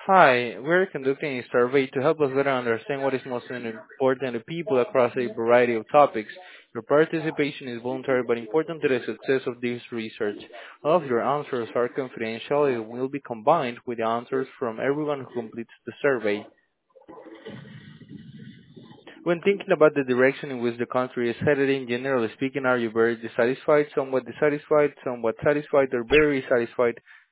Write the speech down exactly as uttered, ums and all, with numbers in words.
Hi, we're conducting a survey to help us better understand what is most important to people across a variety of topics. Your participation is voluntary but important to the success of this research. All of your answers are confidential and will be combined with the answers from everyone who completes the survey. When thinking about the direction in which the country is headed in, generally speaking, are you very dissatisfied, somewhat dissatisfied, somewhat satisfied, or very satisfied?